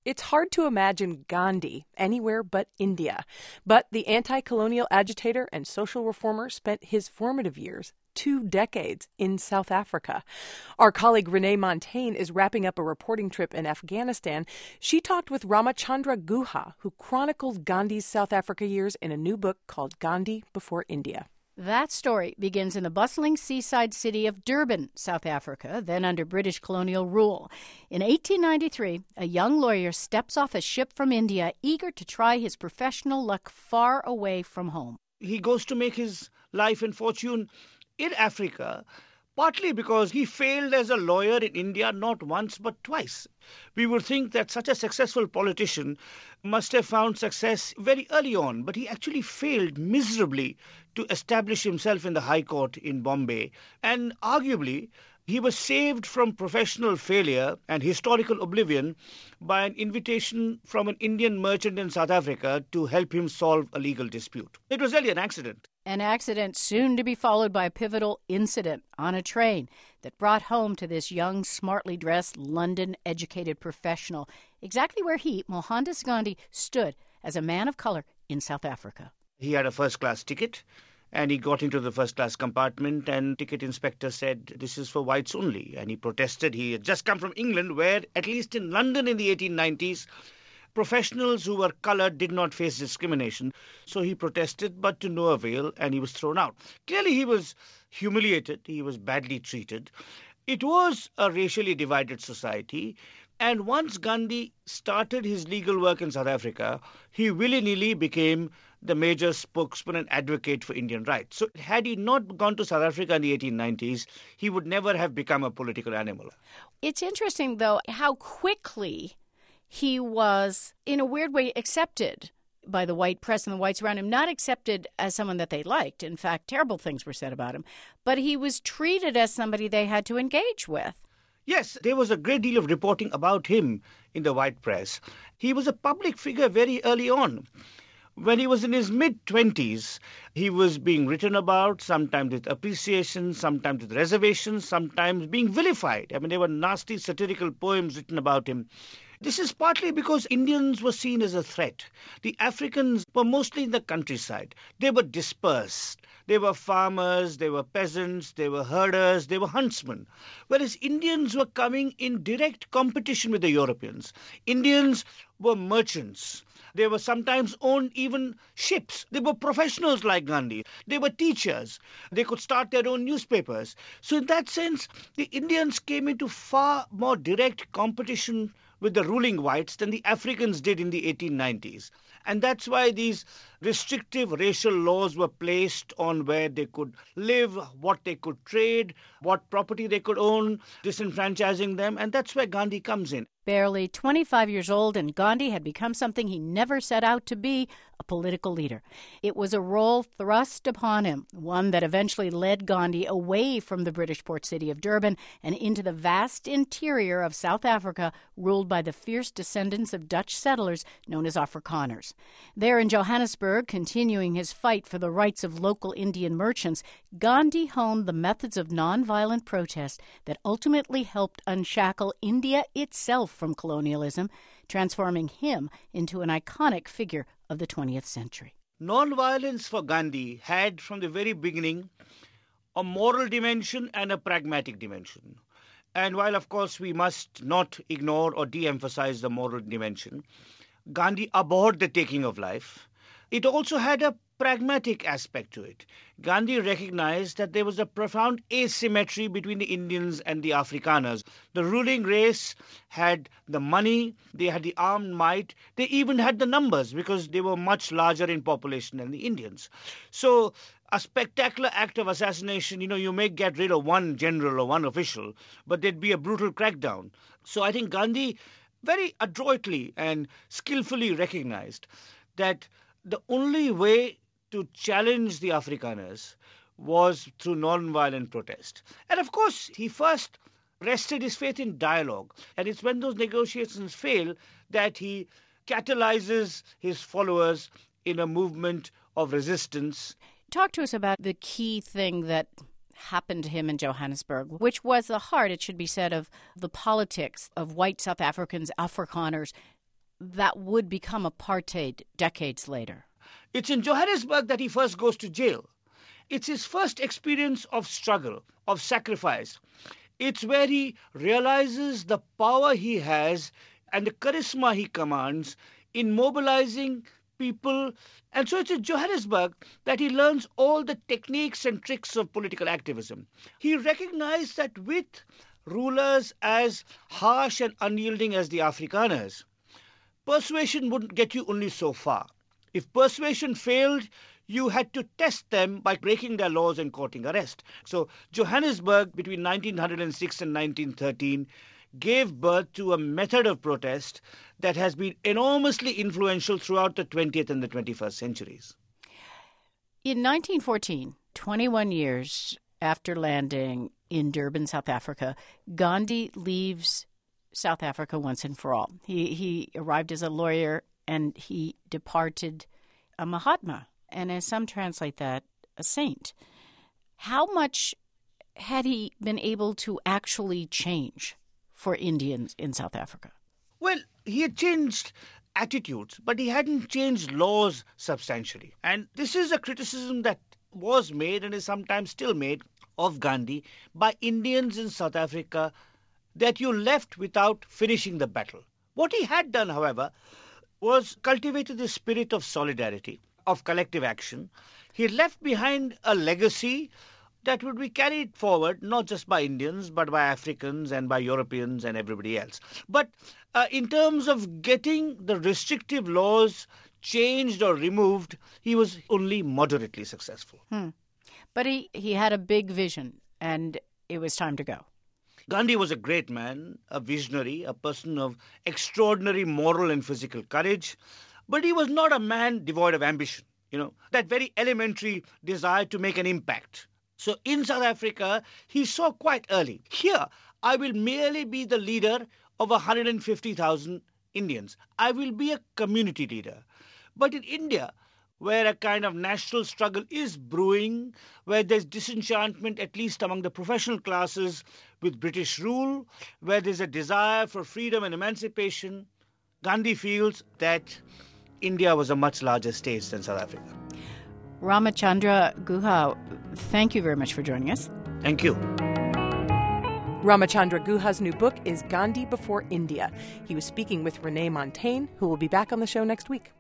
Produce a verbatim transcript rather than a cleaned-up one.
It's hard to imagine Gandhi anywhere but India. But the anti-colonial agitator and social reformer spent his formative years, two decades, in South Africa. Our colleague Renee Montaigne is wrapping up a reporting trip in Afghanistan. She talked with Ramachandra Guha, who chronicled Gandhi's South Africa years in a new book called Gandhi Before India. That story begins in the bustling seaside city of Durban, South Africa, then under British colonial rule. In eighteen ninety-three, a young lawyer steps off a ship from India, eager to try his professional luck far away from home. He goes to make his life and fortune in Africa, partly because he failed as a lawyer in India not once but twice. We would think that such a successful politician must have found success very early on, but he actually failed miserably to establish himself in the High Court in Bombay. And arguably, he was saved from professional failure and historical oblivion by an invitation from an Indian merchant in South Africa to help him solve a legal dispute. It was really an accident. An accident soon to be followed by a pivotal incident on a train that brought home to this young, smartly dressed, London-educated professional exactly where he, Mohandas Gandhi, stood as a man of color in South Africa. He had a first-class ticket, and he got into the first-class compartment, and ticket inspector said, this is for whites only. And he protested. He had just come from England, where, at least in London in the eighteen nineties, professionals who were coloured did not face discrimination. So he protested, but to no avail, and he was thrown out. Clearly he was humiliated. He was badly treated. It was a racially divided society. And once Gandhi started his legal work in South Africa, he willy-nilly became the major spokesman and advocate for Indian rights. So had he not gone to South Africa in the eighteen nineties, he would never have become a political animal. It's interesting, though, how quickly he was, in a weird way, accepted by the white press and the whites around him, not accepted as someone that they liked. In fact, terrible things were said about him. But he was treated as somebody they had to engage with. Yes, there was a great deal of reporting about him in the white press. He was a public figure very early on. When he was in his mid-twenties, he was being written about, sometimes with appreciation, sometimes with reservations, sometimes being vilified. I mean, there were nasty satirical poems written about him. This is partly because Indians were seen as a threat. The Africans were mostly in the countryside. They were dispersed. They were farmers, they were peasants, they were herders, they were huntsmen. Whereas Indians were coming in direct competition with the Europeans. Indians were merchants. They were sometimes owned even ships. They were professionals like Gandhi. They were teachers. They could start their own newspapers. So in that sense, the Indians came into far more direct competition with the ruling whites than the Africans did in the eighteen nineties. And that's why these restrictive racial laws were placed on where they could live, what they could trade, what property they could own, disenfranchising them. And that's where Gandhi comes in. Barely twenty-five years old, and Gandhi had become something he never set out to be, a political leader. It was a role thrust upon him, one that eventually led Gandhi away from the British port city of Durban and into the vast interior of South Africa, ruled by the fierce descendants of Dutch settlers known as Afrikaners. There in Johannesburg, continuing his fight for the rights of local Indian merchants, Gandhi honed the methods of nonviolent protest that ultimately helped unshackle India itself from colonialism, transforming him into an iconic figure of the twentieth century. Nonviolence for Gandhi had from the very beginning a moral dimension and a pragmatic dimension. And while, of course, we must not ignore or de-emphasize the moral dimension, Gandhi abhorred the taking of life. It also had a pragmatic aspect to it. Gandhi recognized that there was a profound asymmetry between the Indians and the Afrikaners. The ruling race had the money, they had the armed might, they even had the numbers because they were much larger in population than the Indians. So a spectacular act of assassination, you know, you may get rid of one general or one official, but there'd be a brutal crackdown. So I think Gandhi very adroitly and skillfully recognized that the only way to challenge the Afrikaners was through non-violent protest. And of course, he first rested his faith in dialogue. And it's when those negotiations fail that he catalyzes his followers in a movement of resistance. Talk to us about the key thing that happened to him in Johannesburg, which was the heart, it should be said, of the politics of white South Africans, Afrikaners, that would become apartheid decades later. It's in Johannesburg that he first goes to jail. It's his first experience of struggle, of sacrifice. It's where he realizes the power he has and the charisma he commands in mobilizing people. And so it's in Johannesburg that he learns all the techniques and tricks of political activism. He recognized that with rulers as harsh and unyielding as the Afrikaners, persuasion wouldn't get you only so far. If persuasion failed, you had to test them by breaking their laws and courting arrest. So Johannesburg, between nineteen oh six and nineteen thirteen, gave birth to a method of protest that has been enormously influential throughout the twentieth and the twenty-first centuries. In nineteen fourteen, twenty-one years after landing in Durban, South Africa, Gandhi leaves South Africa once and for all. He, he arrived as a lawyer and he departed a Mahatma, and as some translate that, a saint. How much had he been able to actually change for Indians in South Africa? Well, he had changed attitudes, but he hadn't changed laws substantially. And this is a criticism that was made and is sometimes still made of Gandhi by Indians in South Africa, that you left without finishing the battle. What he had done, however, was cultivated the spirit of solidarity, of collective action. He left behind a legacy that would be carried forward not just by Indians, but by Africans and by Europeans and everybody else. But uh, in terms of getting the restrictive laws changed or removed, he was only moderately successful. Hmm. But he, he had a big vision, and it was time to go. Gandhi was a great man, a visionary, a person of extraordinary moral and physical courage, but he was not a man devoid of ambition, you know, that very elementary desire to make an impact. So in South Africa, he saw quite early, here, I will merely be the leader of one hundred fifty thousand Indians. I will be a community leader. But in India, where a kind of national struggle is brewing, where there's disenchantment, at least among the professional classes, with British rule, where there's a desire for freedom and emancipation, Gandhi feels that India was a much larger stage than South Africa. Ramachandra Guha, thank you very much for joining us. Thank you. Ramachandra Guha's new book is Gandhi Before India. He was speaking with Renee Montaigne, who will be back on the show next week.